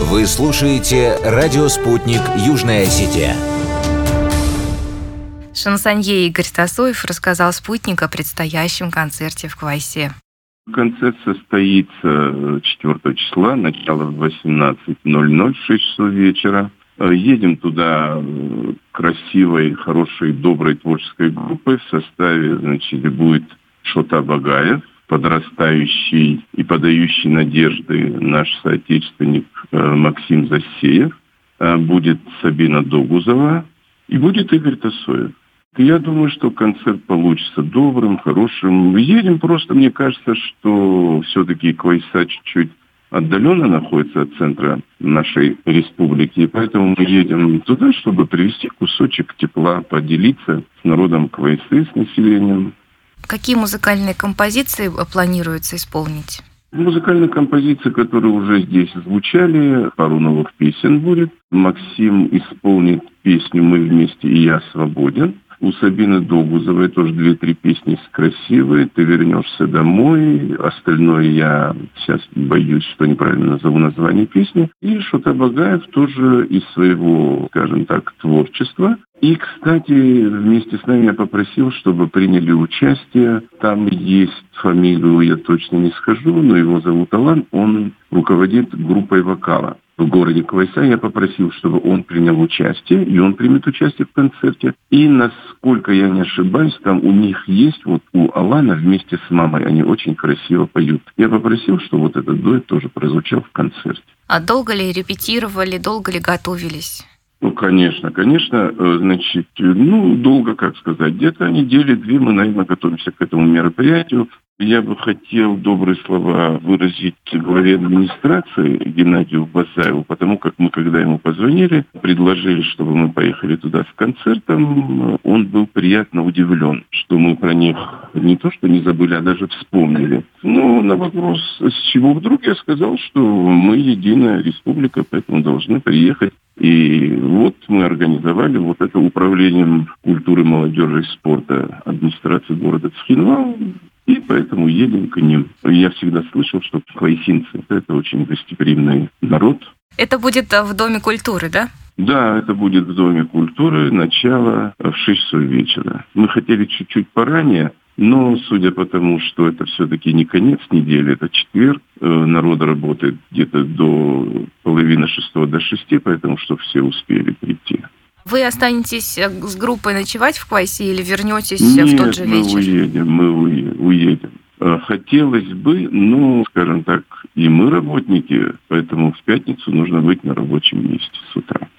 Вы слушаете «Радио Спутник. Южная Осетия». Шансонье Игорь Тасоев рассказал «Спутник» о предстоящем концерте в Квайсе. Концерт состоится 4 числа, начало в 18:00, в 6 часов вечера. Едем туда красивой, хорошей, доброй творческой группой. В составе, будет Шота Багаев, подрастающий и подающий надежды наш соотечественник Максим Засеев. Будет Сабина Догузова и будет Игорь Тасоев. Я думаю, что концерт получится добрым, хорошим. Едем просто, мне кажется, что все-таки Квайса чуть-чуть отдаленно находится от центра нашей республики, и поэтому мы едем туда, чтобы привезти кусочек тепла, поделиться с народом Квайсы, с населением. Какие музыкальные композиции планируется исполнить? Музыкальные композиции, которые уже здесь звучали, пару новых песен будет. Максим исполнит песню «Мы вместе и я свободен». У Сабины Догузовой тоже 2-3 песни красивые. «Ты вернешься домой». Остальное я сейчас боюсь, что неправильно назову название песни. И Шота Багаев тоже из своего, скажем так, творчества. И, кстати, вместе с нами я попросил, чтобы приняли участие. Там есть фамилию, я точно не скажу, но его зовут Алан. Он руководит группой вокала в городе Квайса. Я попросил, чтобы он принял участие, и он примет участие в концерте. И, насколько я не ошибаюсь, там у них есть, у Алана вместе с мамой, они очень красиво поют. Я попросил, чтобы этот дуэт тоже прозвучал в концерте. А долго ли репетировали, долго ли готовились? Конечно. Долго, где-то недели 2 мы, наверное, готовимся к этому мероприятию. Я бы хотел добрые слова выразить главе администрации Геннадию Базаеву, потому как мы, когда ему позвонили, предложили, чтобы мы поехали туда с концертом, он был приятно удивлен, что мы про них не то что не забыли, а даже вспомнили. На вопрос, с чего вдруг, я сказал, что мы единая республика, поэтому должны приехать. И мы организовали это управлением культуры, молодежи и спорта администрации города Цхинвал, и поэтому едем к ним. Я всегда слышал, что квайсинцы – это очень гостеприимный народ. Это будет в Доме культуры, да? Да, это будет в Доме культуры, начало в 6 часов вечера. Мы хотели чуть-чуть поранее, но судя по тому, что это все-таки не конец недели, это четверг, народ работает где-то до 5:30 до 6, поэтому чтобы все успели прийти. Вы останетесь с группой ночевать в Квайсе или вернетесь в тот же вечер? Мы уедем. Хотелось бы, скажем так, и мы работники, поэтому в пятницу нужно быть на рабочем месте с утра.